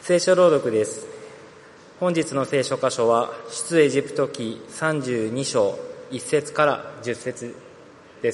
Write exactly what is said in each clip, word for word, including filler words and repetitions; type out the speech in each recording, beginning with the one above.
聖書朗読です。本日の聖書箇所は出エジプト記さんじゅうに章いち節からじゅっ節です。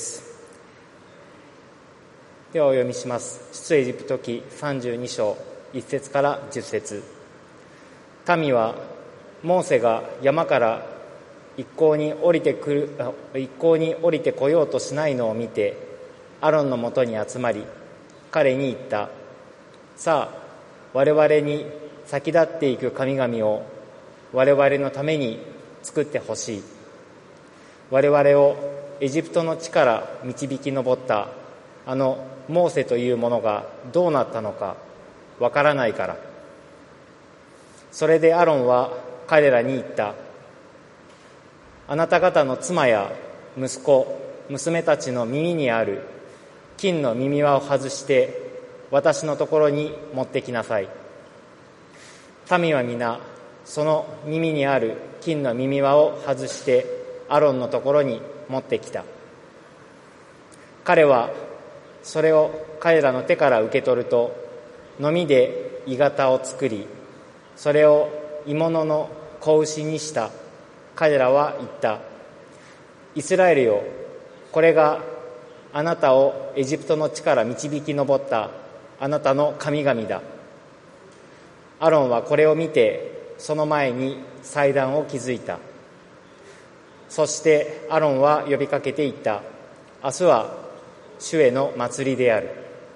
ではお読みします。出エジプト記さんじゅうに章いち節からじゅっ節。民はモーセが山から一向に降りてくる一向に降りてこようとしないのを見て、アロンのもとに集まり、彼に言った。さあ、我々に先立っていく神々を我々のために作ってほしい。我々をエジプトの地から導き上ったあのモーセというものがどうなったのかわからないから。それでアロンは彼らに言った。あなた方の妻や息子、娘たちの耳にある金の耳輪を外して私のところに持ってきなさい。民は皆その耳にある金の耳輪を外してアロンのところに持ってきた。彼はそれを彼らの手から受け取ると、のみで鋳型を作り、それを鋳物の子牛にした。彼らは言った。イスラエルよ、これがあなたをエジプトの地から導き上ったあなたの神々だ。アロンはこれを見て、その前に祭壇を築いた。そしてアロンは呼びかけていった。明日は主への祭りである。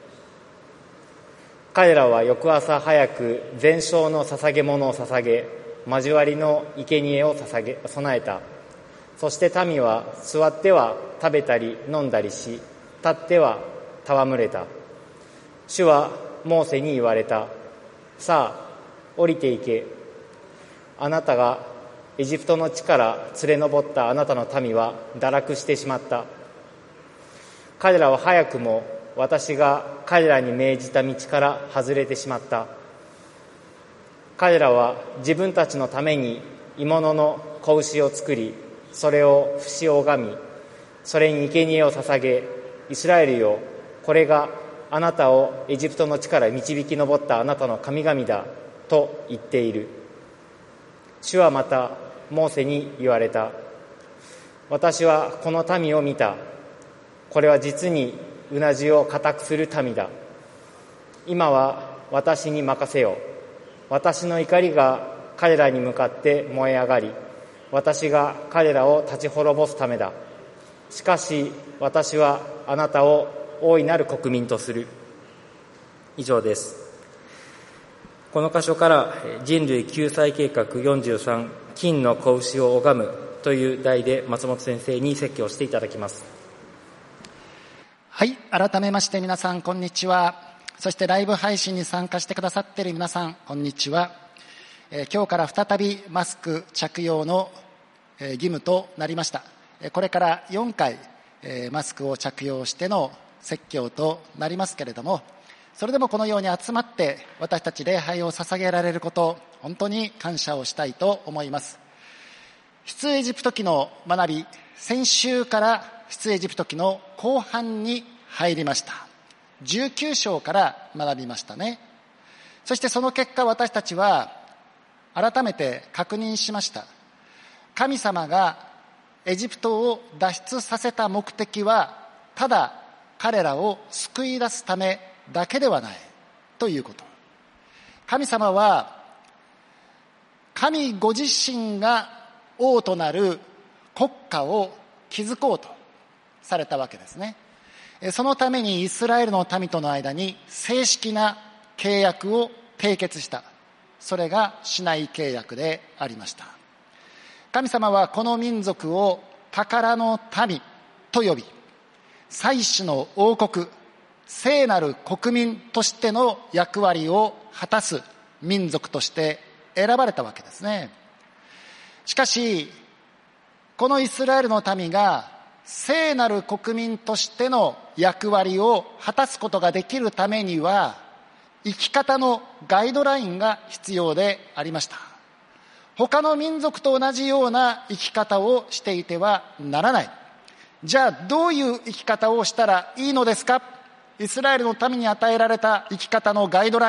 彼らは翌朝早く全焼の捧げ物を捧げ、交わりの生贄を捧げ備えた。そして民は座っては食べたり飲んだりし、立っては戯れた。主はモーセに言われた。さあ、降りて行け。あなたがエジプトの地から連れ上ったあなたの民は堕落してしまった。彼らは早くも私が彼らに命じた道から外れてしまった。彼らは自分たちのために鋳物の子牛を作り、それを節を拝み、それに生贄を捧げ、イスラエルよ、これがあなたをエジプトの地から導き上ったあなたの神々だと言っている。主はまたモーセに言われた。私はこの民を見た。これは実にうなじを固くする民だ。今は私に任せよ。私の怒りが彼らに向かって燃え上がり、私が彼らを立ち滅ぼすためだ。しかし私はあなたを大いなる国民とする。以上です。この箇所から人類救済計画よんじゅうさん、金の子牛を拝むという題で松本先生に説教していただきます。 はい、改めまして皆さんこんにちは。そしてライブ配信に参加してくださっている皆さんこんにちは。えー、今日から再びマスク着用の、えー、義務となりました。これからよんかい、えー、マスクを着用しての説教となりますけれども、それでもこのように集まって私たち礼拝を捧げられること、本当に感謝をしたいと思います。出エジプト記の学び、先週から出エジプト記の後半に入りました。じゅうきゅう章から学びましたね。そしてその結果、私たちは改めて確認しました。神様がエジプトを脱出させた目的は、ただ彼らを救い出すためだけではないということ。神様は神ご自身が王となる国家を築こうとされたわけですね。そのためにイスラエルの民との間に正式な契約を締結した。それがシナイ契約でありました。神様はこの民族を宝の民と呼び、祭司の王国、聖なる国民としての役割を果たす民族として選ばれたわけですね。しかし、このイスラエルの民が聖なる国民としての役割を果たすことができるためには、生き方のガイドラインが必要でありました。他の民族と同じような生き方をしていてはならない。じゃあどういう生き方をしたらいいのですか？イスラエルの民に与えられた生き方のガイドライン、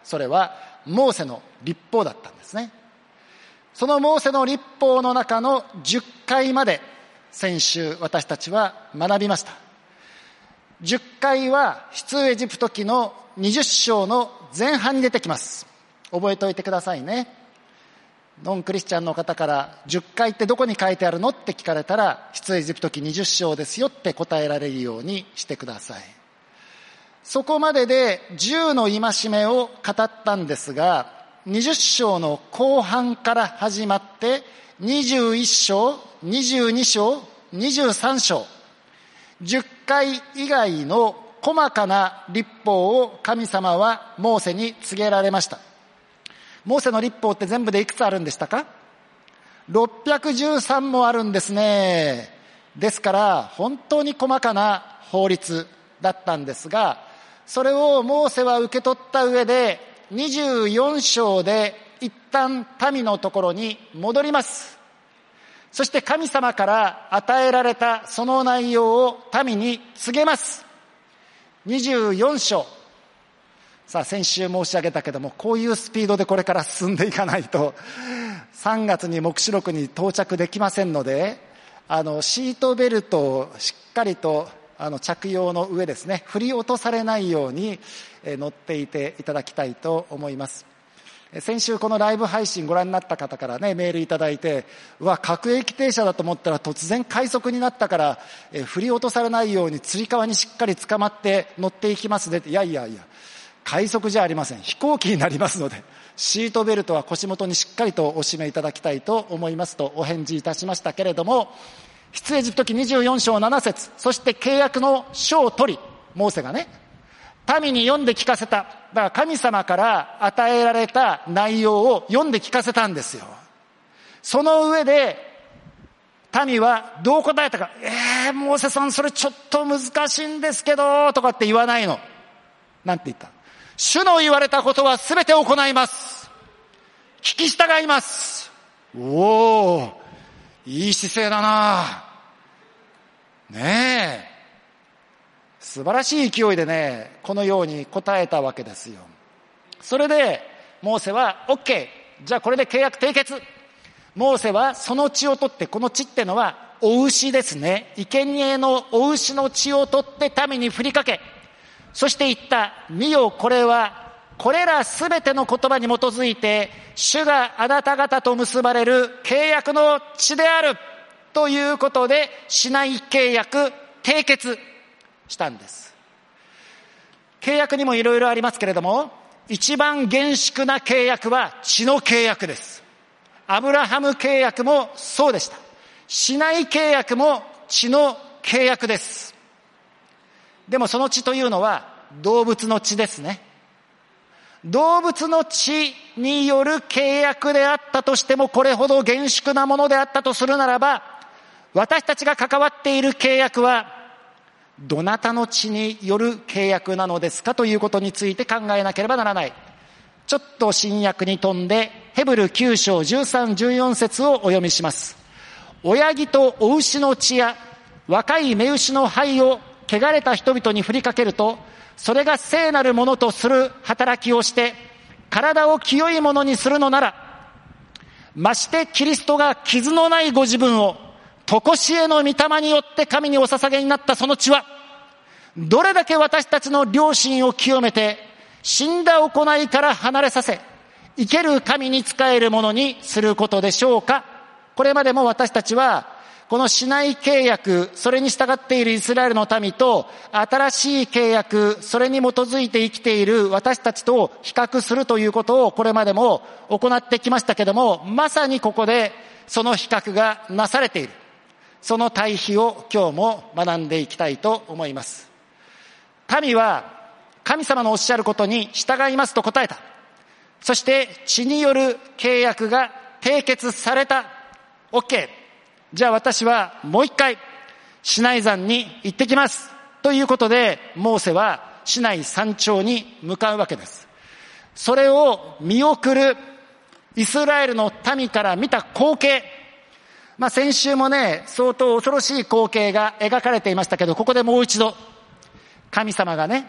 それはモーセの律法だったんですね。そのモーセの律法の中のじゅっかいまで先週私たちは学びました。じゅっかいは出エジプト記のにじゅっ章の前半に出てきます。覚えておいてくださいね。ノンクリスチャンの方からじゅっかいってどこに書いてあるのって聞かれたら、出エジプト記にじゅっ章ですよって答えられるようにしてください。そこまででじゅうの戒めを語ったんですが、にじゅっ章の後半から始まってにじゅういっ章、にじゅうに章、にじゅうさん章、じゅっかい以外の細かな律法を神様はモーセに告げられました。モーセの律法って全部でいくつあるんでしたか？ろっぴゃくじゅうさんもあるんですね。ですから本当に細かな法律だったんですが、それをモーセは受け取った上でにじゅうよん章で一旦民のところに戻ります。そして神様から与えられたその内容を民に告げます。にじゅうよん章。さあ先週申し上げたけども、こういうスピードでこれから進んでいかないとさんがつに黙示録に到着できませんので、あのシートベルトをしっかりとあの着用の上ですね、振り落とされないように乗っていていただきたいと思います。先週このライブ配信ご覧になった方からね、メールいただいて、うわ各駅停車だと思ったら突然快速になったから、え振り落とされないようにつり革にしっかり捕まって乗っていきますねって。いやいやいや、快速じゃありません。飛行機になりますので、シートベルトは腰元にしっかりとお締めいただきたいと思いますとお返事いたしましたけれども、出エジプト記にじゅうよん章なな節、そして契約の書を取り、モーセがね民に読んで聞かせた。だから神様から与えられた内容を読んで聞かせたんですよ。その上で民はどう答えたか。えー、モーセさんそれちょっと難しいんですけどとかって言わないの。なんて言った？主の言われたことはすべて行います。聞き従います。おー、いい姿勢だな。ねえ。素晴らしい勢いでね、このように答えたわけですよ。それで、モーセは OK。じゃあこれで契約締結。モーセはその血を取って、この血ってのは、お牛ですね。生贄のお牛の血を取って民に振りかけ、そして言った。見よ、これは、これらすべての言葉に基づいて、主があなた方と結ばれる契約の血である。ということで、シナイ契約締結したんです。契約にもいろいろありますけれども、一番厳粛な契約は血の契約です。アブラハム契約もそうでした。シナイ契約も血の契約です。でもその血というのは動物の血ですね。動物の血による契約であったとしても、これほど厳粛なものであったとするならば、私たちが関わっている契約はどなたの血による契約なのですかということについて考えなければならない。ちょっと新約に飛んでヘブルきゅう章じゅうさん、じゅうよん節をお読みします。親木とお牛の血や若い雌牛の灰を汚れた人々に振りかけると、それが聖なるものとする働きをして体を清いものにするのなら、ましてキリストが傷のないご自分を常しえの御霊によって神にお捧げになったその血は、どれだけ私たちの良心を清めて死んだ行いから離れさせ、生ける神に仕えるものにすることでしょうか。これまでも私たちはこのシナイ契約、それに従っているイスラエルの民と新しい契約、それに基づいて生きている私たちと比較するということをこれまでも行ってきましたけども、まさにここでその比較がなされている。その対比を今日も学んでいきたいと思います。民は神様のおっしゃることに従いますと答えた。そして血による契約が締結された。 OK。 じゃあ私はもう一回シナイ山に行ってきますということで、モーセはシナイ山頂に向かうわけです。それを見送るイスラエルの民から見た光景、まあ先週もね、相当恐ろしい光景が描かれていましたけど、ここでもう一度神様がね、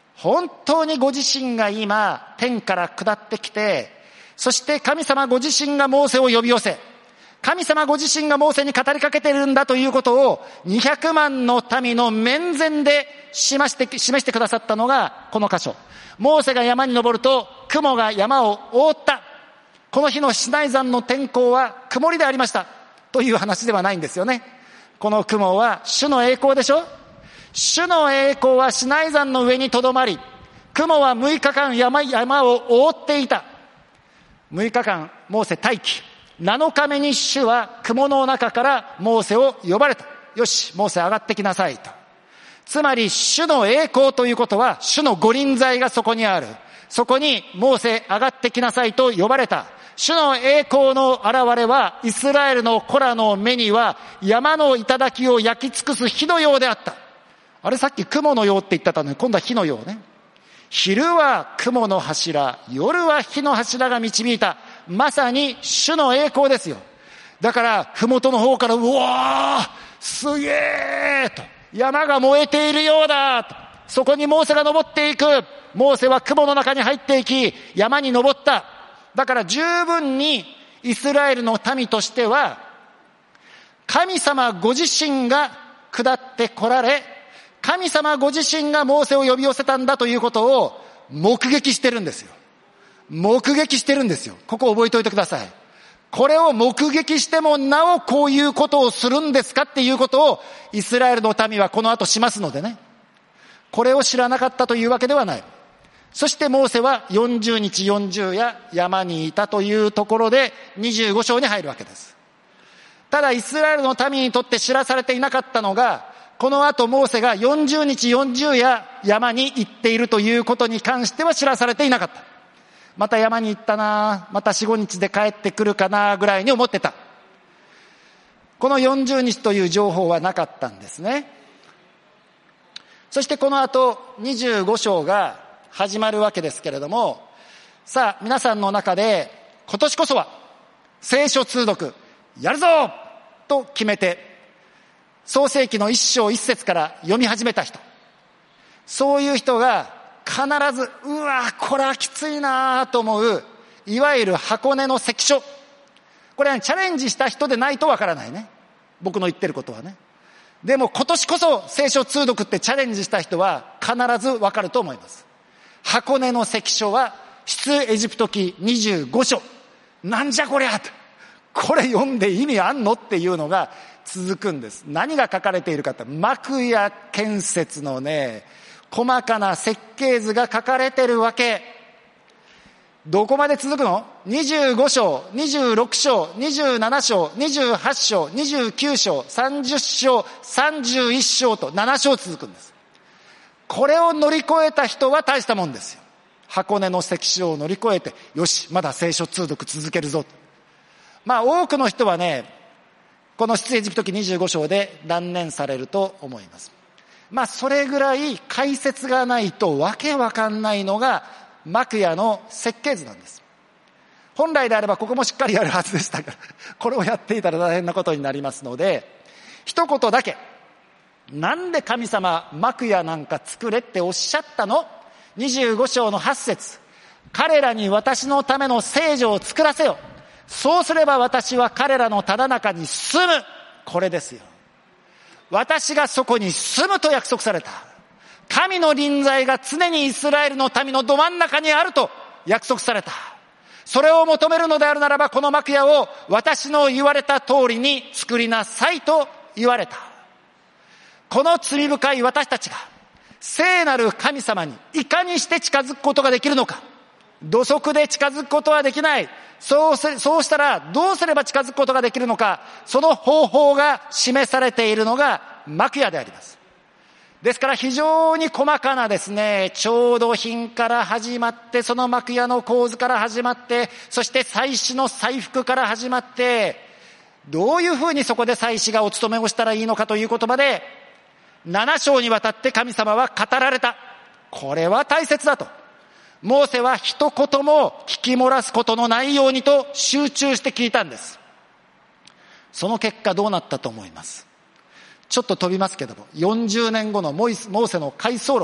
本当にご自身が今天から下ってきて、そして神様ご自身がモーセを呼び寄せ、神様ご自身がモーセに語りかけているんだということをにひゃくまんの民の面前で示して、示してくださったのがこの箇所。モーセが山に登ると雲が山を覆った。この日のシナイ山の天候は曇りでありましたという話ではないんですよね。この雲は主の栄光でしょ。主の栄光はシナイ山の上にとどまり、雲はむいかかん 山, 山を覆っていた。むいかかんモーセ待機。なのかめに主は雲の中からモーセを呼ばれた。よし、モーセ上がってきなさいと。つまり主の栄光ということは主の御臨在がそこにある。そこにモーセ上がってきなさいと呼ばれた。主の栄光の現れはイスラエルの子らの目には山の頂を焼き尽くす火のようであった。あれさっき雲のようって言ってたのに今度は火のようね。昼は雲の柱、夜は火の柱が導いた。まさに主の栄光ですよ。だから麓の方からうわーすげーと山が燃えているようだと、そこにモーセが登っていく。モーセは雲の中に入っていき山に登った。だから十分にイスラエルの民としては神様ご自身が下って来られ、神様ご自身がモーセを呼び寄せたんだということを目撃してるんですよ。目撃してるんですよ。ここ覚えておいてください。これを目撃してもなおこういうことをするんですかっていうことをイスラエルの民はこの後しますのでね。これを知らなかったというわけではない。そしてモーセはよんじゅうにちよんじゅう夜山にいたというところでにじゅうご章に入るわけです。ただイスラエルの民にとって知らされていなかったのが、この後モーセがよんじゅうにちよんじゅう夜山に行っているということに関しては知らされていなかった。また山に行ったな、またよん、ごにちで帰ってくるかなぐらいに思ってた。このよんじゅうにちという情報はなかったんですね。そしてこの後にじゅうご章が始まるわけですけれども、さあ皆さんの中で今年こそは聖書通読やるぞと決めて創世記の一章一節から読み始めた人、そういう人が必ずうわこれはきついなと思ういわゆる箱根の関所、これは、ね、チャレンジした人でないとわからないね、僕の言ってることはね。でも今年こそ聖書通読ってチャレンジした人は必ずわかると思います。箱根の関所は出エジプト記にじゅうご章、なんじゃこりゃと、これ読んで意味あんのっていうのが続くんです。何が書かれているかって、幕や建設のね細かな設計図が書かれてるわけ。どこまで続くの？にじゅうご章、にじゅうろく章、にじゅうなな章、にじゅうはち章、にじゅうきゅう章、さんじゅう章、さんじゅういち章となな章続くんです。これを乗り越えた人は大したもんですよ。箱根の関所を乗り越えて、よしまだ聖書通読続けるぞと。まあ多くの人はねこの出エジプト記にじゅうご章で断念されると思います。まあそれぐらい解説がないとわけわかんないのが幕屋の設計図なんです。本来であればここもしっかりやるはずでしたからこれをやっていたら大変なことになりますので、一言だけ、なんで神様幕屋なんか作れっておっしゃったの？にじゅうご章のはち節、彼らに私のための聖所を作らせよ、そうすれば私は彼らのただ中に住む。これですよ。私がそこに住むと約束された。神の臨在が常にイスラエルの民のど真ん中にあると約束された。それを求めるのであるならば、この幕屋を私の言われた通りに作りなさいと言われた。この罪深い私たちが聖なる神様にいかにして近づくことができるのか。土足で近づくことはできない。そうせ、そうしたらどうすれば近づくことができるのか。その方法が示されているのが幕屋であります。ですから非常に細かなですね、調度品から始まって、その幕屋の構図から始まって、そして祭司の祭服から始まって、どういうふうにそこで祭司がお務めをしたらいいのかという言葉で、なな章にわたって神様は語られた。これは大切だと。モーセは一言も聞き漏らすことのないようにと集中して聞いたんです。その結果どうなったと思います？ちょっと飛びますけども、よんじゅうねんごのモーセの回想録、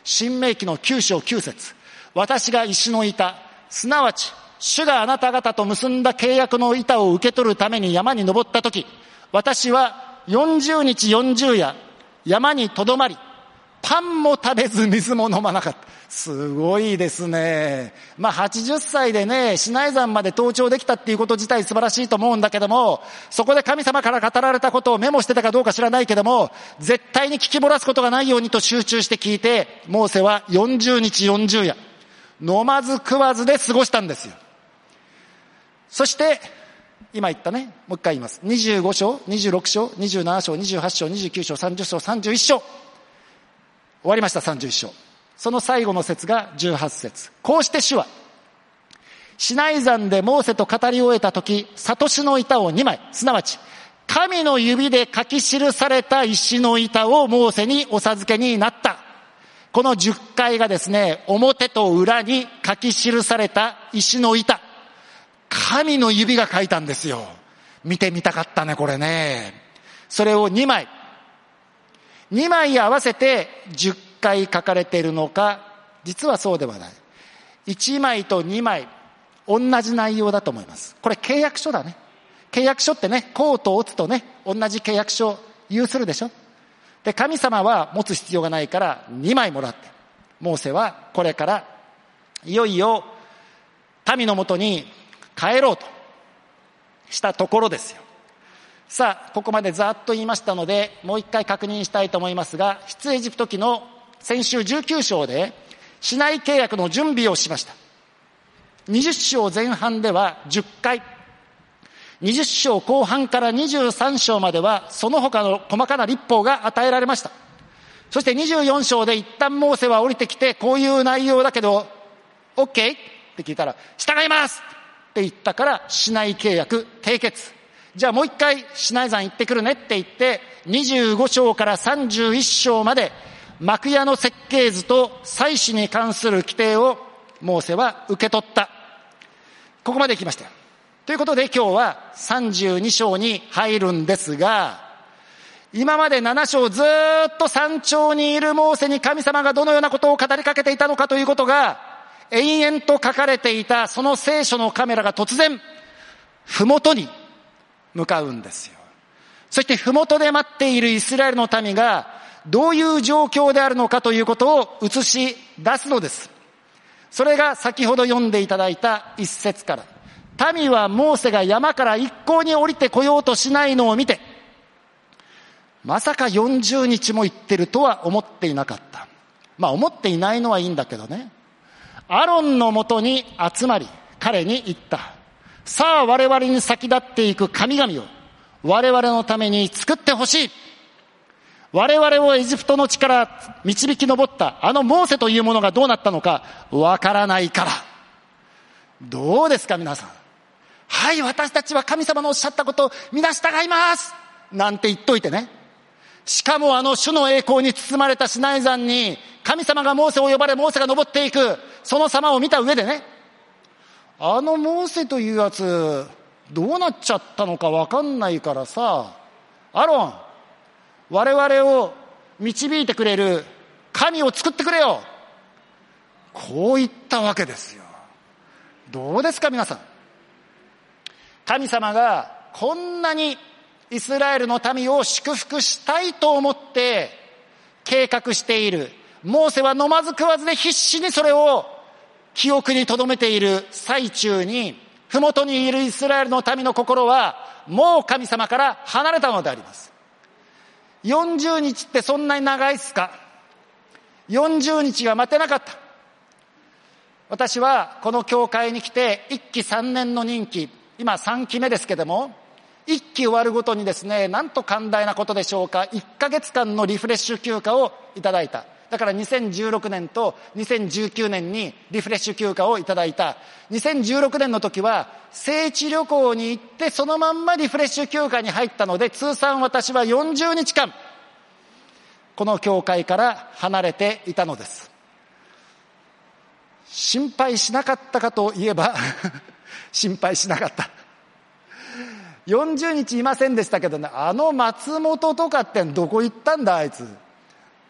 新明記のきゅう章きゅう節、私が石の板、すなわち主があなた方と結んだ契約の板を受け取るために山に登ったとき、私はよんじゅうにちよんじゅう夜山にとどまり、パンも食べず水も飲まなかった。すごいですね。まあはちじゅっさいでね、シナイ山まで登頂できたっていうこと自体素晴らしいと思うんだけども、そこで神様から語られたことをメモしてたかどうか知らないけども、絶対に聞き漏らすことがないようにと集中して聞いて、モーセはよんじゅうにちよんじゅう夜飲まず食わずで過ごしたんですよ。そして今言ったね、もう一回言います。にじゅうご章、にじゅうろく章、にじゅうなな章、にじゅうはち章、にじゅうきゅう章、さんじゅう章、さんじゅういち章。終わりました。さんじゅういち章。その最後の節がじゅうはち節。こうして主はシナイ山でモーセと語り終えたとき、サトシの板をにまい、すなわち神の指で書き記された石の板をモーセにお授けになった。このじゅっかいがですね、表と裏に書き記された石の板、神の指が書いたんですよ。見てみたかったね、これね。それをにまいにまい合わせてじゅっかい書かれているのか、実はそうではない。いちまいとにまい同じ内容だと思います。これ契約書だね。契約書ってね、公と乙とね、同じ契約書有するでしょ。で、神様は持つ必要がないからにまいもらって、モーセはこれからいよいよ民のもとに帰ろうとしたところですよ。さあ、ここまでざっと言いましたので、もう一回確認したいと思いますが、出エジプト記の先週じゅうきゅう章でシナイ契約の準備をしました。にじゅう章前半ではじゅっかい、にじゅう章後半からにじゅうさん章まではその他の細かな立法が与えられました。そしてにじゅうよん章で一旦モーセは降りてきて、こういう内容だけど OK? って聞いたら、従いますって言ったから、シナイ契約締結。じゃあもう一回シナイ山行ってくるねって言って、にじゅうご章からさんじゅういち章まで幕屋の設計図と祭祀に関する規定をモーセは受け取った。ここまで来ましたよ。ということで今日はさんじゅうに章に入るんですが、今までなな章ずーっと山頂にいるモーセに神様がどのようなことを語りかけていたのかということが延々と書かれていた、その聖書のカメラが突然ふもとに向かうんですよ。そしてふもとで待っているイスラエルの民がどういう状況であるのかということを映し出すのです。それが先ほど読んでいただいた一節から、民はモーセが山から一向に降りてこようとしないのを見て、まさかよんじゅうにちも行ってるとは思っていなかった。まあ思っていないのはいいんだけどね。アロンのもとに集まり彼に言った。さあ我々に先立っていく神々を我々のために作ってほしい。我々をエジプトの地から導き上ったあのモーセというものがどうなったのかわからないから。どうですか皆さん。はい、私たちは神様のおっしゃったことを皆従いますなんて言っといてね。しかもあの主の栄光に包まれたシナイ山に神様がモーセを呼ばれ、モーセが登っていくその様を見た上でね、あのモーセというやつどうなっちゃったのかわかんないからさ、アロン、我々を導いてくれる神を作ってくれよ、こう言ったわけですよ。どうですか皆さん。神様がこんなにイスラエルの民を祝福したいと思って計画している。モーセは飲まず食わずで必死にそれを記憶に留めている最中に、麓にいるイスラエルの民の心はもう神様から離れたのであります。よんじゅうにちってそんなに長いっすか。よんじゅうにちが待てなかった。私はこの教会に来ていっきさんねんの任期、今さんきめですけども、いっき終わるごとにですね、なんと寛大なことでしょうか、いっかげつかんのリフレッシュ休暇をいただいた。だからにせんじゅうろくねんとにせんじゅうきゅうねんにリフレッシュ休暇をいただいた。にせんじゅうろくねんの時は聖地旅行に行ってそのまんまリフレッシュ休暇に入ったので、通算私はよんじゅうにちかんこの教会から離れていたのです。心配しなかったかといえば心配しなかった。よんじゅうにちいませんでしたけどね、あの松本とかってどこ行ったんだあいつ。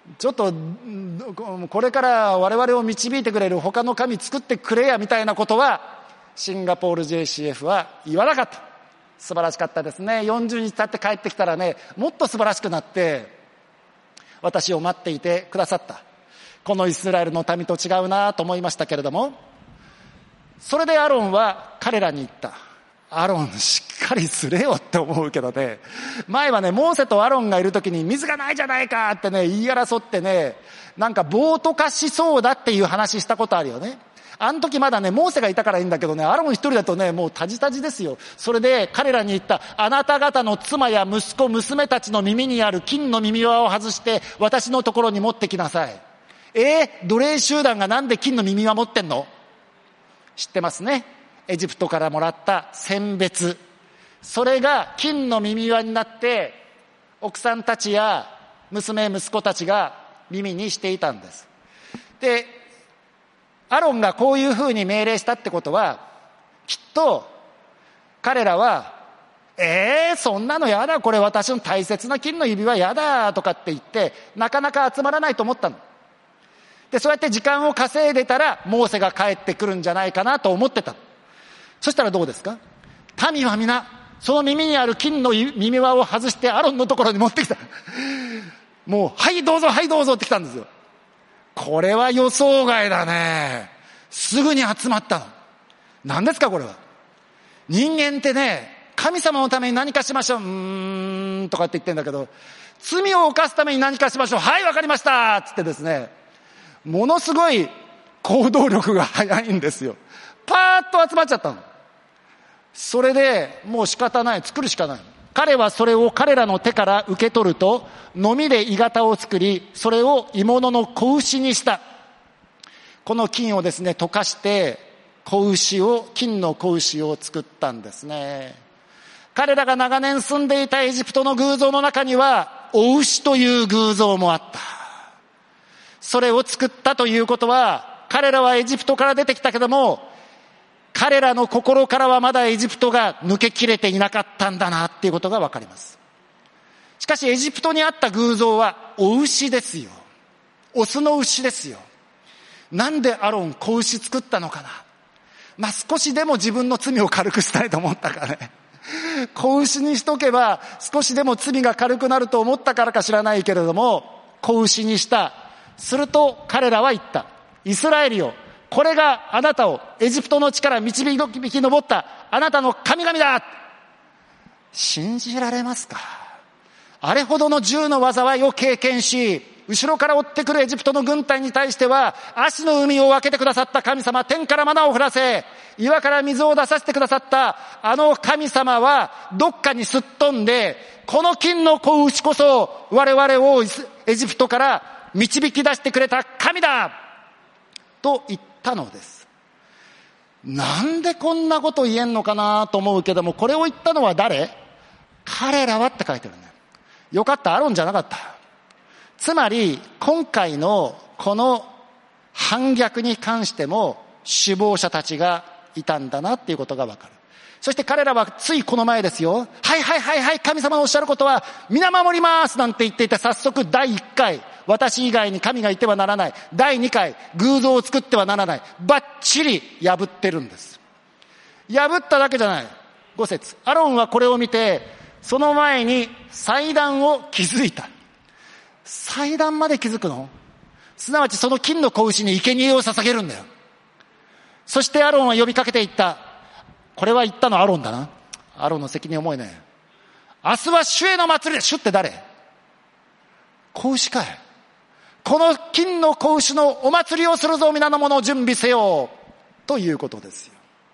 ちょっとこれから我々を導いてくれる他の神作ってくれやみたいなことはシンガポール ジェイシーエフ は言わなかった。素晴らしかったですね。よんじゅうにち経って帰ってきたらね、もっと素晴らしくなって私を待っていてくださった。このイスラエルの民と違うなと思いましたけれども、それでアロンは彼らに言った。アロンしっかりすれよって思うけどね、前はねモーセとアロンがいる時に水がないじゃないかってね言い争ってね、なんか暴徒化しそうだっていう話したことあるよね。あの時まだねモーセがいたからいいんだけどね、アロン一人だとねもうタジタジですよ。それで彼らに言った。あなた方の妻や息子娘たちの耳にある金の耳輪を外して私のところに持ってきなさい。えー、奴隷集団がなんで金の耳輪持ってんの？知ってますね。エジプトからもらった選別、それが金の耳輪になって奥さんたちや娘息子たちが耳にしていたんです。でアロンがこういうふうに命令したってことは、きっと彼らはえーそんなのやだ、これ私の大切な金の指輪やだとかって言ってなかなか集まらないと思ったので、そうやって時間を稼いでたらモーセが帰ってくるんじゃないかなと思ってた。そしたらどうですか？民は皆その耳にある金の耳輪を外してアロンのところに持ってきた。もうはいどうぞはいどうぞって来たんですよ。これは予想外だね。すぐに集まったの。何ですかこれは。人間ってね、神様のために何かしましょう、うーんとかって言ってんだけど、罪を犯すために何かしましょう、はいわかりましたつってですね、ものすごい行動力が早いんですよ。パーッと集まっちゃったの。それでもう仕方ない、作るしかない。彼はそれを彼らの手から受け取ると、のみで鋳型を作り、それを鋳物の子牛にした。この金をですね溶かして子牛を金の子牛を作ったんですね。彼らが長年住んでいたエジプトの偶像の中にはお牛という偶像もあった。それを作ったということは、彼らはエジプトから出てきたけども、彼らの心からはまだエジプトが抜けきれていなかったんだなっていうことがわかります。しかしエジプトにあった偶像はお牛ですよ。オスの牛ですよ。なんでアロン子牛作ったのかな。まあ少しでも自分の罪を軽くしたいと思ったからね。子牛にしとけば少しでも罪が軽くなると思ったからか知らないけれども、子牛にした。すると彼らは言った。イスラエルよ、これがあなたをエジプトの地から導き上ったあなたの神々だ。信じられますか？あれほどの銃の災いを経験し、後ろから追ってくるエジプトの軍隊に対しては足の海を分けてくださった神様、天からマナを降らせ岩から水を出させてくださったあの神様はどっかにすっ飛んで、この金の子牛こそ我々をエジプトから導き出してくれた神だと言ったのです。なんでこんなこと言えんのかなと思うけども、これを言ったのは誰？彼らはって書いてるね。よかった、アロンじゃなかった。つまり今回のこの反逆に関しても首謀者たちがいたんだなっていうことがわかる。そして彼らはついこの前ですよ、はいはいはいはい、神様のおっしゃることは皆守りますなんて言っていて、早速だいいっかい私以外に神がいてはならない、だいにかい偶像を作ってはならない、バッチリ破ってるんです。破っただけじゃない。ご節、アロンはこれを見てその前に祭壇を築いた。祭壇まで築くの？すなわちその金の子牛に生贄を捧げるんだよ。そしてアロンは呼びかけていった。これは言ったのアロンだな。アロンの責任重いね。明日は主への祭りだ。主って誰？子牛かい。この金の子牛のお祭りをするぞ、皆の者を準備せよということですよ。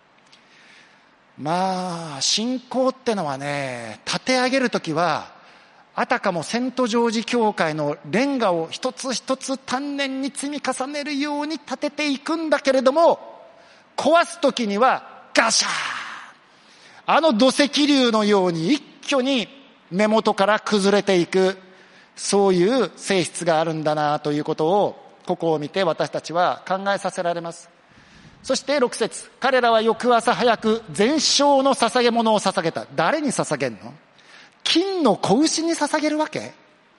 まあ信仰ってのはね、立て上げるときはあたかもセントジョージ教会のレンガを一つ一つ丹念に積み重ねるように立てていくんだけれども、壊すときにはガシャー、あの土石流のように一挙に根元から崩れていく、そういう性質があるんだなということをここを見て私たちは考えさせられます。そしてろく節、彼らは翌朝早く全焼の捧げ物を捧げた。誰に捧げるの？金の子牛に捧げるわけ？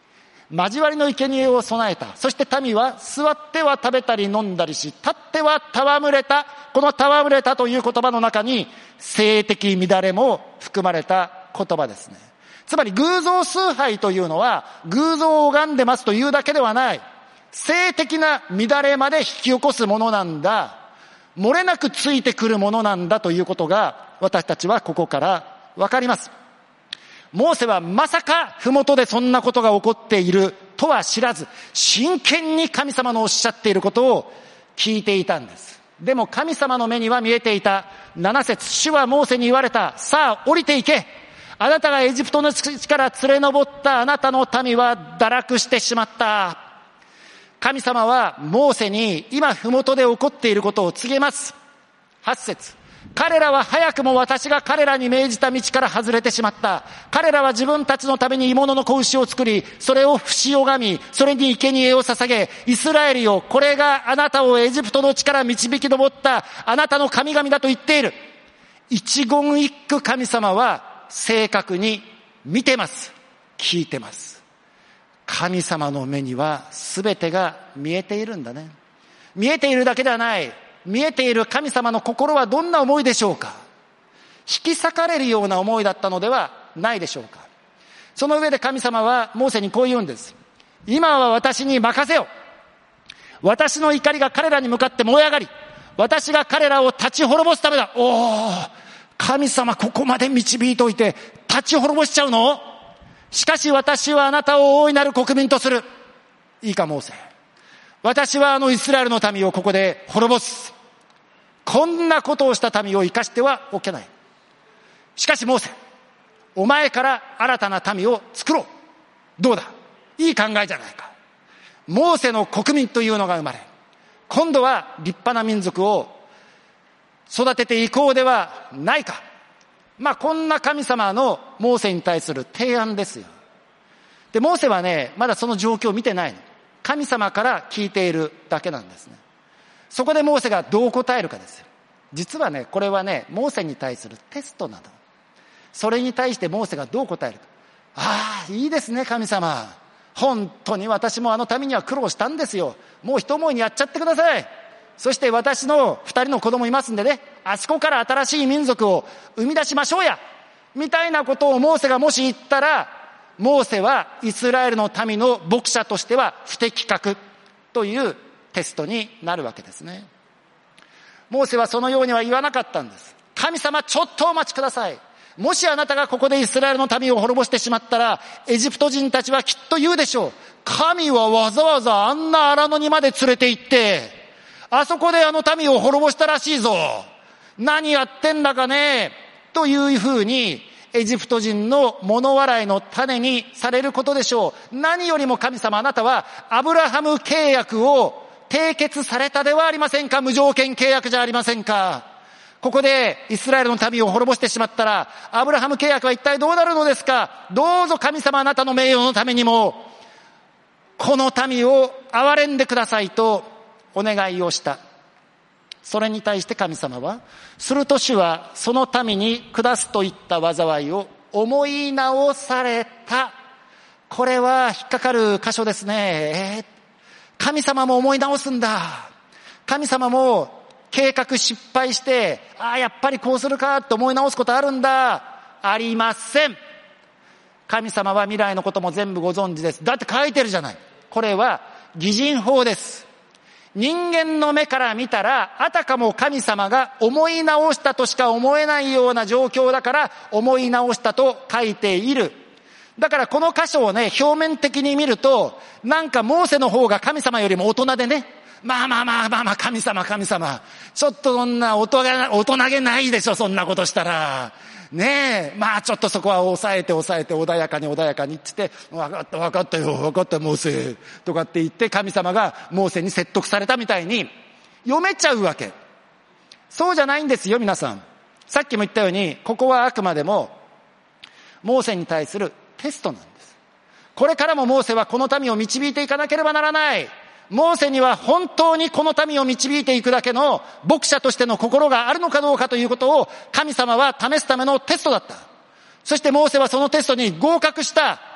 交わりの生贄を備えた。そして民は座っては食べたり飲んだりし、立っては戯れた。この戯れたという言葉の中に性的乱れも含まれた言葉ですね。つまり偶像崇拝というのは偶像を拝んでますというだけではない。性的な乱れまで引き起こすものなんだ。漏れなくついてくるものなんだということが私たちはここからわかります。モーセはまさか麓でそんなことが起こっているとは知らず、真剣に神様のおっしゃっていることを聞いていたんです。でも神様の目には見えていた。なな節、主はモーセに言われた。さあ降りていけ。あなたがエジプトの地から連れ上ったあなたの民は堕落してしまった。神様はモーセに今麓で起こっていることを告げます。はち節、彼らは早くも私が彼らに命じた道から外れてしまった。彼らは自分たちのために鋳物の子牛を作り、それを節拝み、それに生贄を捧げ、イスラエルよ、これがあなたをエジプトの地から導き上ったあなたの神々だと言っている。一言一句神様は正確に見てます。聞いてます。神様の目には全てが見えているんだね。見えているだけではない。見えている神様の心はどんな思いでしょうか。引き裂かれるような思いだったのではないでしょうか。その上で神様はモーセにこう言うんです。今は私に任せよ。私の怒りが彼らに向かって燃え上がり、私が彼らを立ち滅ぼすためだ。おー、神様ここまで導いておいて立ち滅ぼしちゃうの？しかし私はあなたを大いなる国民とする。いいかモーセ。私はあのイスラエルの民をここで滅ぼす。こんなことをした民を生かしてはおけない。しかしモーセ、お前から新たな民を作ろう。どうだ？いい考えじゃないか。モーセの国民というのが生まれ、今度は立派な民族を育てていこうではないか。まあこんな神様のモーセに対する提案ですよ。で、モーセはね、まだその状況を見てないの。神様から聞いているだけなんですね。そこでモーセがどう答えるかですよ。実はね、これはね、モーセに対するテストなの。それに対してモーセがどう答えるか。ああ、いいですね、神様。本当に私もあの民には苦労したんですよ。もう一思いにやっちゃってください。そして私の二人の子供いますんでね、あそこから新しい民族を生み出しましょうや。みたいなことをモーセがもし言ったら、モーセはイスラエルの民の牧者としては不適格というテストになるわけですね。モーセはそのようには言わなかったんです。神様ちょっとお待ちください。もしあなたがここでイスラエルの民を滅ぼしてしまったら、エジプト人たちはきっと言うでしょう。神はわざわざあんな荒野にまで連れて行って、あそこであの民を滅ぼしたらしいぞ。何やってんだかね。というふうに、エジプト人の物笑いの種にされることでしょう。何よりも神様、あなたはアブラハム契約を締結されたではありませんか。無条件契約じゃありませんか。ここでイスラエルの民を滅ぼしてしまったら、アブラハム契約は一体どうなるのですか。どうぞ神様、あなたの名誉のためにもこの民を憐れんでくださいとお願いをした。それに対して神様は、すると主はその民に下すといった災いを思い直された。これは引っかかる箇所ですね。えー、神様も思い直すんだ。神様も計画失敗して、ああやっぱりこうするかと思い直すことあるんだ。ありません。神様は未来のことも全部ご存知です。だって書いてるじゃない。これは擬人法です。人間の目から見たら、あたかも神様が思い直したとしか思えないような状況だから思い直したと書いている。だからこの箇所をね、表面的に見ると、なんかモーセの方が神様よりも大人でね、まあまあまあまあまあ神様神様、ちょっとそんな大人大人げないでしょ、そんなことしたら。ねえ、まあちょっとそこは抑えて抑えて穏やかに穏やかにって言って、分かった分かったよ分かったモーセとかって言って神様がモーセに説得されたみたいに読めちゃうわけ。そうじゃないんですよ皆さん。さっきも言ったように、ここはあくまでもモーセに対するテストなんです。これからもモーセはこの民を導いていかなければならない。モーセには本当にこの民を導いていくだけの牧者としての心があるのかどうかということを神様は試すためのテストだった。そしてモーセはそのテストに合格した。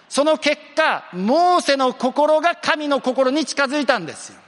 その結果、モーセの心が神の心に近づいたんですよ。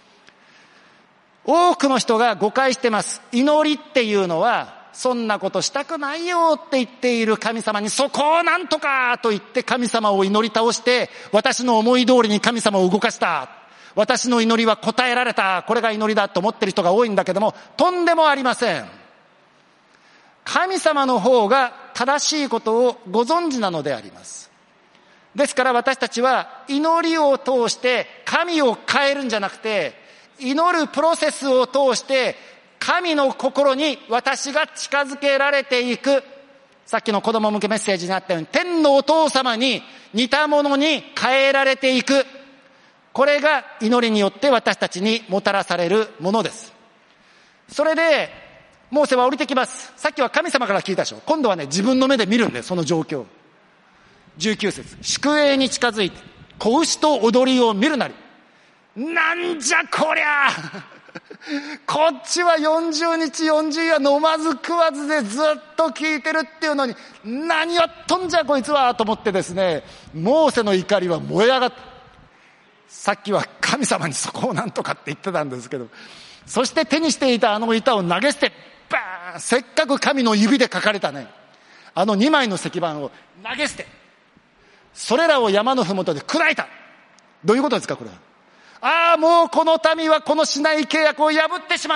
多くの人が誤解してます。祈りっていうのは、そんなことしたくないよって言っている神様に、そこをなんとかと言って神様を祈り倒して、私の思い通りに神様を動かした。私の祈りは答えられた。これが祈りだと思っている人が多いんだけども、とんでもありません。神様の方が正しいことをご存知なのであります。ですから私たちは祈りを通して神を変えるんじゃなくて、祈るプロセスを通して神の心に私が近づけられていく。さっきの子供向けメッセージにあったように、天のお父様に似たものに変えられていく。これが祈りによって私たちにもたらされるものです。それでモーセは降りてきます。さっきは神様から聞いたでしょ。今度はね、自分の目で見るんだよ、その状況。じゅうきゅう節、宿営に近づいて子牛と踊りを見るなり。なんじゃこりゃこっちはよんじゅうにちよんじゅう夜飲まず食わずでずっと聞いてるっていうのに、何やっとんじゃこいつはと思ってですね、モーセの怒りは燃え上がった。さっきは神様にそこをなんとかって言ってたんですけど、そして手にしていたあの板を投げ捨て、バーン、せっかく神の指で書かれたね、あのにまいの石板を投げ捨て、それらを山のふもとで砕いた。どういうことですかこれは。ああ、もうこの民はこのシナイ契約を破ってしまった。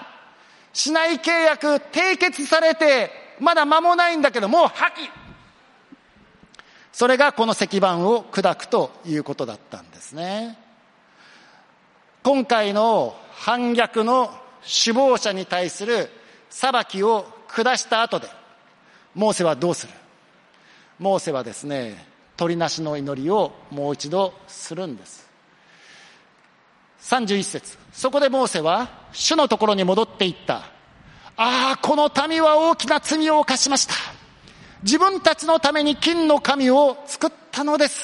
シナイ契約締結されてまだ間もないんだけど、もう破棄。それがこの石板を砕くということだったんですね。今回の反逆の首謀者に対する裁きを下した後で、モーセはどうする？モーセはですね、取りなしの祈りをもう一度するんです。さんじゅういっ節、そこでモーセは主のところに戻っていった。ああ、この民は大きな罪を犯しました。自分たちのために金の神を作ったのです。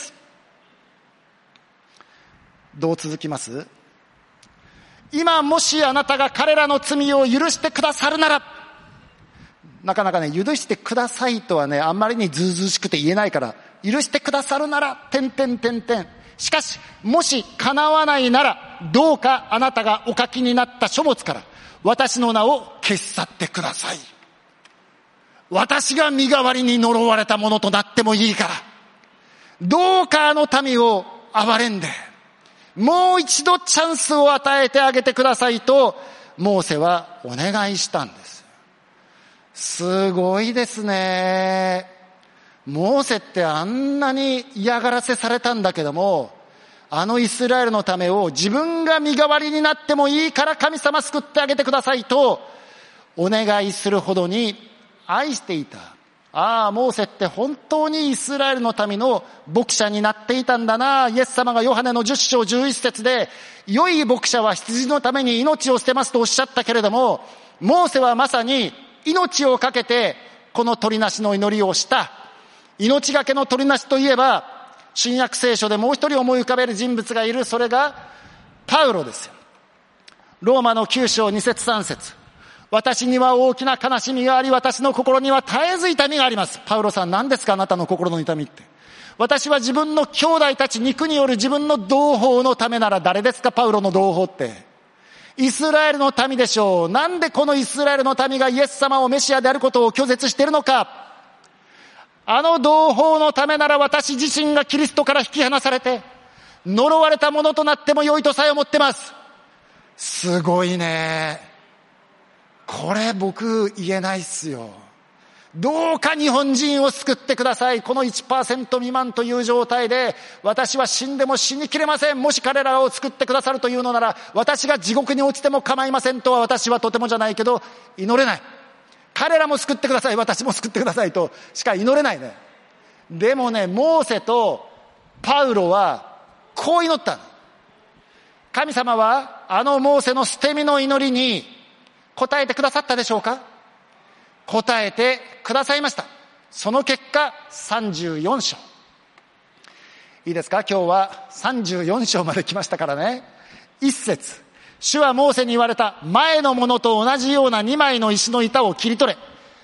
どう続きます？今もしあなたが彼らの罪を許してくださるなら、なかなかね、許してくださいとはね、あんまりにずうずうしくて言えないから、許してくださるなら、てんてんてんてん。しかし、もし叶わないなら、どうかあなたがお書きになった書物から、私の名を消し去ってください。私が身代わりに呪われたものとなってもいいから、どうかあの民を憐れんで、もう一度チャンスを与えてあげてくださいと、モーセはお願いしたんです。すごいですね。モーセってあんなに嫌がらせされたんだけども、あのイスラエルのためを自分が身代わりになってもいいから神様救ってあげてくださいとお願いするほどに愛していた。ああ、モーセって本当にイスラエルの民の牧者になっていたんだな。イエス様がヨハネのじゅっ章じゅういち節で、良い牧者は羊のために命を捨てますとおっしゃったけれども、モーセはまさに命をかけてこの取りなしの祈りをした。命がけの取りなしといえば、新約聖書でもう一人思い浮かべる人物がいる。それがパウロですよ。ローマのきゅう章に節さん節、私には大きな悲しみがあり、私の心には絶えず痛みがあります。パウロさん、何ですかあなたの心の痛みって。私は自分の兄弟たち、肉による自分の同胞のためなら誰ですか？パウロの同胞ってイスラエルの民でしょう。なんでこのイスラエルの民がイエス様をメシアであることを拒絶しているのか。あの同胞のためなら私自身がキリストから引き離されて呪われたものとなっても良いとさえ思ってます。すごいね。これ僕言えないっすよ。どうか日本人を救ってください。この いちパーセント 未満という状態で私は死んでも死にきれません。もし彼らを救ってくださるというのなら、私が地獄に落ちても構いませんとは私はとてもじゃないけど祈れない。彼らも救ってください、私も救ってくださいとしか祈れないね。でもね、モーセとパウロはこう祈ったの。神様はあのモーセの捨て身の祈りに答えてくださったでしょうか？答えてくださいました。その結果さんじゅうよん章。いいですか？今日はさんじゅうよん章まで来ましたからね。一節、主はモーセに言われた。前のものと同じようなにまいの石の板を切り取れ。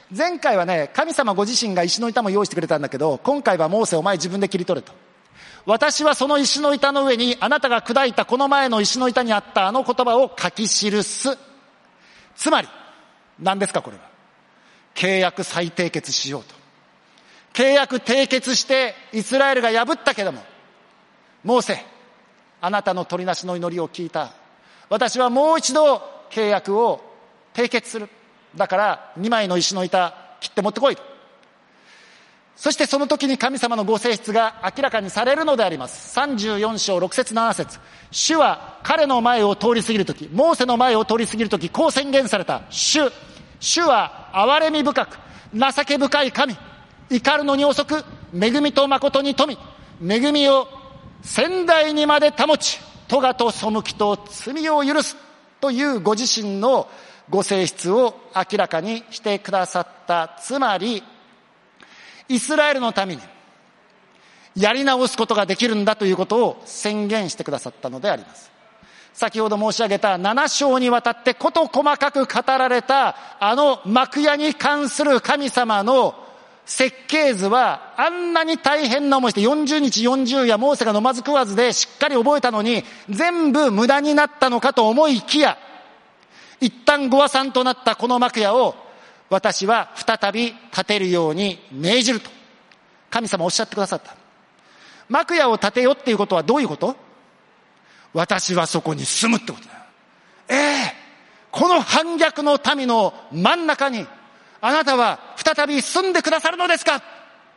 前回はね、神様ご自身が石の板も用意してくれたんだけど、今回はモーセお前自分で切り取れと。私はその石の板の上にあなたが砕いたこの前の石の板にあったあの言葉を書き記す。つまり何ですかこれは。契約再締結しようと。契約締結してイスラエルが破ったけども、モーセあなたの取りなしの祈りを聞いた。私はもう一度契約を締結する。だからにまいの石の板切って持ってこいと。そしてその時に神様のご性質が明らかにされるのであります。さんじゅうよん章ろく節なな節、主は彼の前を通り過ぎる時、モーセの前を通り過ぎる時、こう宣言された。主主は憐れみ深く情け深い神、怒るのに遅く恵みと誠に富み、恵みを先代にまで保ち、咎と背きと罪を許すというご自身のご性質を明らかにしてくださった。つまりイスラエルのためにやり直すことができるんだということを宣言してくださったのであります。先ほど申し上げたなな章にわたって事細かく語られたあの幕屋に関する神様の設計図は、あんなに大変な思いしてよんじゅうにちよんじゅう夜モーセが飲まず食わずでしっかり覚えたのに全部無駄になったのかと思いきや、一旦ご破産となったこの幕屋を私は再び建てるように命じると神様おっしゃってくださった。幕屋を建てよっていうことはどういうこと？私はそこに住むってことだよ。ええこの反逆の民の真ん中にあなたは再び住んでくださるのですか？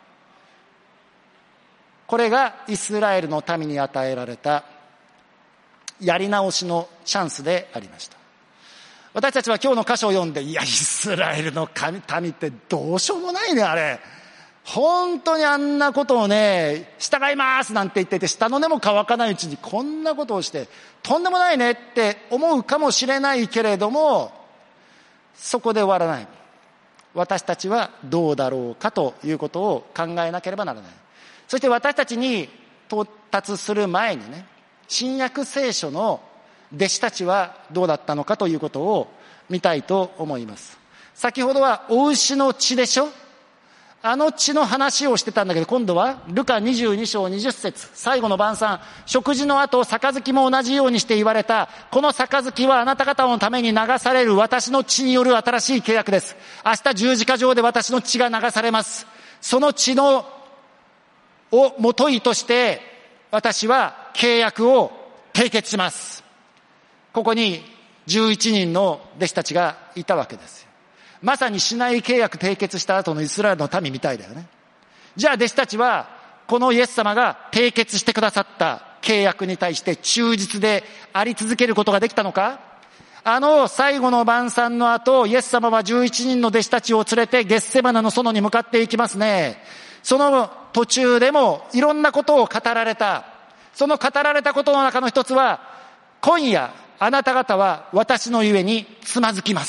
これがイスラエルの民に与えられたやり直しのチャンスでありました。私たちは今日の箇所を読んで、いやイスラエルの民ってどうしようもないね、あれ本当にあんなことをね、従いますなんて言ってて下の根も乾かないうちにこんなことをしてとんでもないねって思うかもしれないけれども、そこで終わらない。私たちはどうだろうかということを考えなければならない。そして私たちに到達する前にね、新約聖書の弟子たちはどうだったのかということを見たいと思います。先ほどはお牛の血でしょ、あの血の話をしてたんだけど、今度はルカにじゅうに章にじゅう節、最後の晩餐、食事の後杯も同じようにして言われた。この杯はあなた方のために流される私の血による新しい契約です。明日十字架上で私の血が流されます。その血のをもといとして私は契約を締結します。ここにじゅういちにんの弟子たちがいたわけですよ。まさにシナイ契約締結した後のイスラエルの民みたいだよね。じゃあ弟子たちはこのイエス様が締結してくださった契約に対して忠実であり続けることができたのか？あの最後の晩餐の後、イエス様はじゅういちにんの弟子たちを連れてゲッセマナの園に向かっていきますね。その途中でもいろんなことを語られた。その語られたことの中の一つは、今夜あなた方は私のゆえにつまずきます。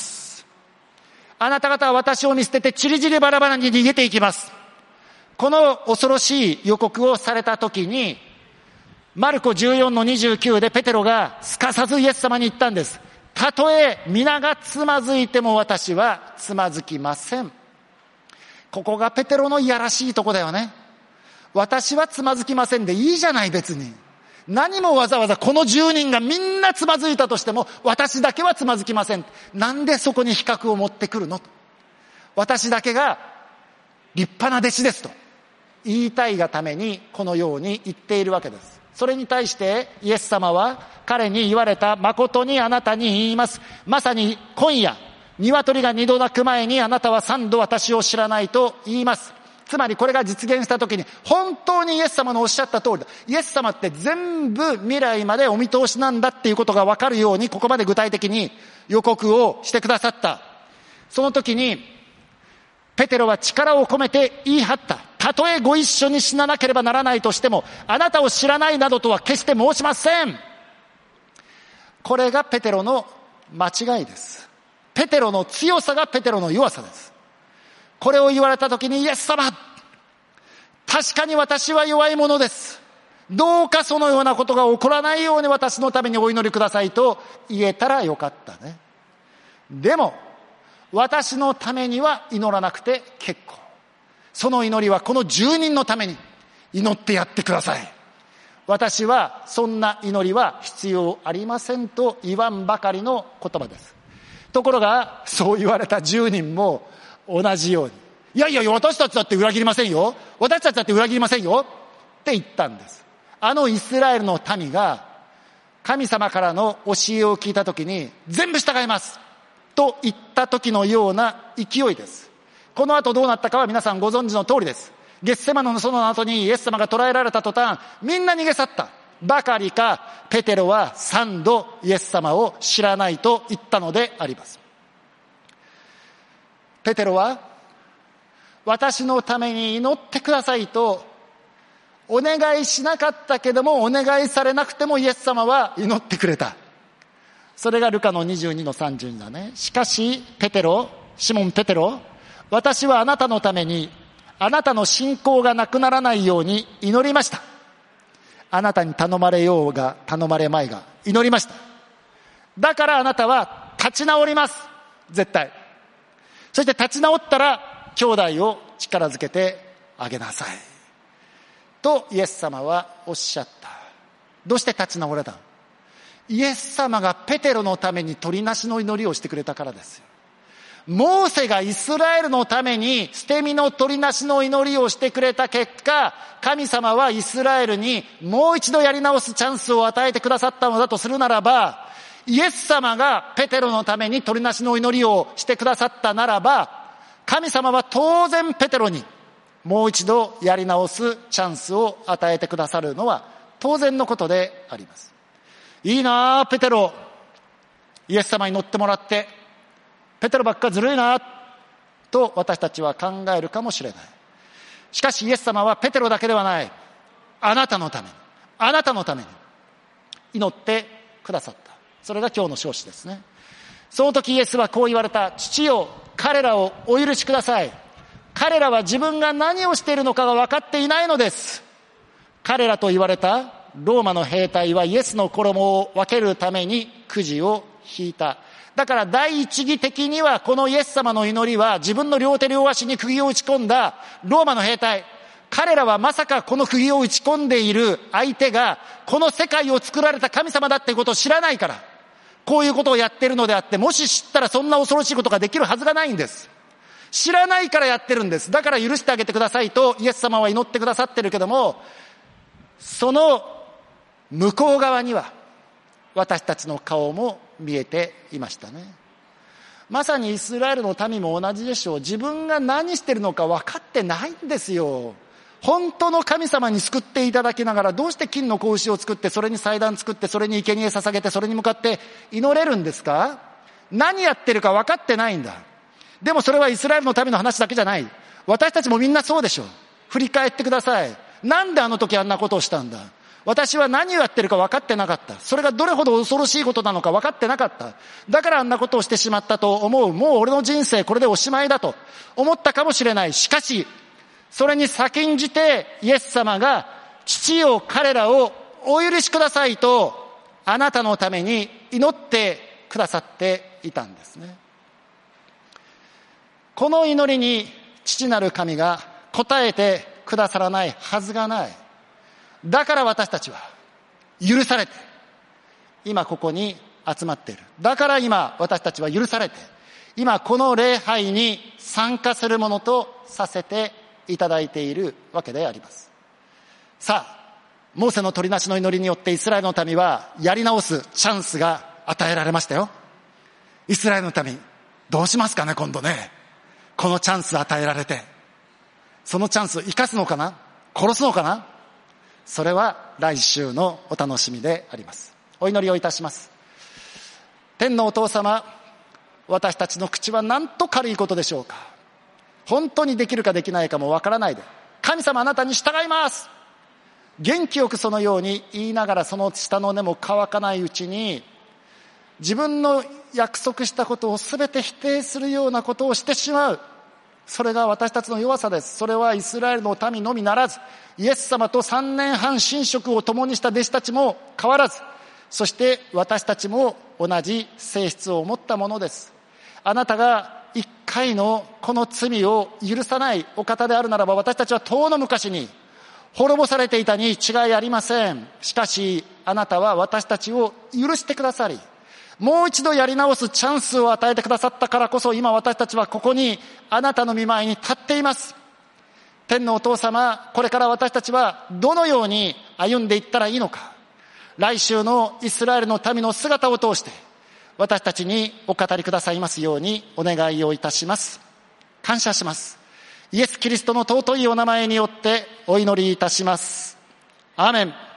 あなた方は私を見捨ててチリチリバラバラに逃げていきます。この恐ろしい予告をされた時に、マルコじゅうよんのにじゅうきゅうでペテロがすかさずイエス様に言ったんです。たとえ皆がつまずいても私はつまずきません。ここがペテロのいやらしいとこだよね。私はつまずきませんでいいじゃない、別に。何もわざわざこのじゅうにんがみんなつまずいたとしても私だけはつまずきません。なんでそこに比較を持ってくるのと。私だけが立派な弟子ですと言いたいがためにこのように言っているわけです。それに対してイエス様は彼に言われた。誠にあなたに言います。まさに今夜鶏が二度鳴く前にあなたは三度私を知らないと言います。つまりこれが実現した時に本当にイエス様のおっしゃった通りだ。イエス様って全部未来までお見通しなんだっていうことが分かるようにここまで具体的に予告をしてくださった。その時にペテロは力を込めて言い張った。たとえご一緒に死ななければならないとしてもあなたを知らないなどとは決して申しません。これがペテロの間違いです。ペテロの強さがペテロの弱さです。これを言われた時にイエス様、確かに私は弱いものです。どうかそのようなことが起こらないように私のためにお祈りくださいと言えたらよかったね。でも私のためには祈らなくて結構。その祈りはこのじゅうにんのために祈ってやってください。私はそんな祈りは必要ありませんと言わんばかりの言葉です。ところがそう言われたじゅうにんも同じように、いやいや私たちだって裏切りませんよ、私たちだって裏切りませんよって言ったんです。あのイスラエルの民が神様からの教えを聞いたときに、全部従いますと言った時のような勢いです。この後どうなったかは皆さんご存知の通りです。ゲッセマノの園の後にイエス様が捕らえられた途端、みんな逃げ去ったばかりか、ペテロは三度イエス様を知らないと言ったのであります。ペテロは、私のために祈ってくださいとお願いしなかったけども、お願いされなくてもイエス様は祈ってくれた。それがルカのにじゅうにのさんじゅうにだね。しかしペテロ、シモンペテロ、私はあなたのためにあなたの信仰がなくならないように祈りました。あなたに頼まれようが頼まれまいが祈りました。だからあなたは立ち直ります。絶対。そして立ち直ったら兄弟を力づけてあげなさいとイエス様はおっしゃった。どうして立ち直れた？イエス様がペテロのために取りなしの祈りをしてくれたからですよ。モーセがイスラエルのために捨て身の取りなしの祈りをしてくれた結果、神様はイスラエルにもう一度やり直すチャンスを与えてくださったのだとするならば、イエス様がペテロのために取りなしの祈りをしてくださったならば、神様は当然ペテロにもう一度やり直すチャンスを与えてくださるのは当然のことであります。いいなあペテロ、イエス様に乗ってもらってペテロばっかずるいなと私たちは考えるかもしれない。しかしイエス様はペテロだけではない、あなたのためにあなたのために祈ってくださった。それが今日の証詞ですね。その時イエスはこう言われた。父よ、彼らをお許しください。彼らは自分が何をしているのかが分かっていないのです。彼らと言われたローマの兵隊はイエスの衣を分けるためにくじを引いた。だから第一義的にはこのイエス様の祈りは自分の両手両足に釘を打ち込んだローマの兵隊、彼らはまさかこの釘を打ち込んでいる相手がこの世界を作られた神様だっていうことを知らないからこういうことをやってるのであって、もし知ったらそんな恐ろしいことができるはずがないんです。知らないからやってるんです。だから許してあげてくださいとイエス様は祈ってくださってるけども、その向こう側には私たちの顔も見えていましたね。まさにイスラエルの民も同じでしょう。自分が何してるのか分かってないんですよ。本当の神様に救っていただきながら、どうして金の子牛を作って、それに祭壇作って、それに生贄捧げて、それに向かって祈れるんですか？何やってるか分かってないんだ。でもそれはイスラエルの民の話だけじゃない。私たちもみんなそうでしょう。振り返ってください。なんであの時あんなことをしたんだ。私は何をやってるか分かってなかった。それがどれほど恐ろしいことなのか分かってなかった。だからあんなことをしてしまったと思う。もう俺の人生これでおしまいだと思ったかもしれない。しかしそれに先んじてイエス様が父よ彼らをお許しくださいとあなたのために祈ってくださっていたんですね。この祈りに父なる神が答えてくださらないはずがない。だから私たちは許されて今ここに集まっている。だから今私たちは許されて今この礼拝に参加するものとさせていただいているわけであります。さあ、モーセの取りなしの祈りによってイスラエルの民はやり直すチャンスが与えられましたよ。イスラエルの民どうしますかね。今度ね、このチャンス与えられてそのチャンスを生かすのかな、殺すのかな。それは来週のお楽しみであります。お祈りをいたします。天のお父様、私たちの口はなんと軽いことでしょうか。本当にできるかできないかもわからないで、神様あなたに従います元気よくそのように言いながら、その舌の根も乾かないうちに自分の約束したことを全て否定するようなことをしてしまう。それが私たちの弱さです。それはイスラエルの民のみならず、イエス様と三年半寝食を共にした弟子たちも変わらず、そして私たちも同じ性質を持ったものです。あなたが一回のこの罪を許さないお方であるならば、私たちは遠の昔に滅ぼされていたに違いありません。しかしあなたは私たちを許してくださり、もう一度やり直すチャンスを与えてくださったからこそ、今私たちはここにあなたの御前に立っています。天のお父様、これから私たちはどのように歩んでいったらいいのか、来週のイスラエルの民の姿を通して私たちにお語りくださいますようにお願いをいたします。感謝します。イエス・キリストの尊いお名前によってお祈りいたします。アーメン。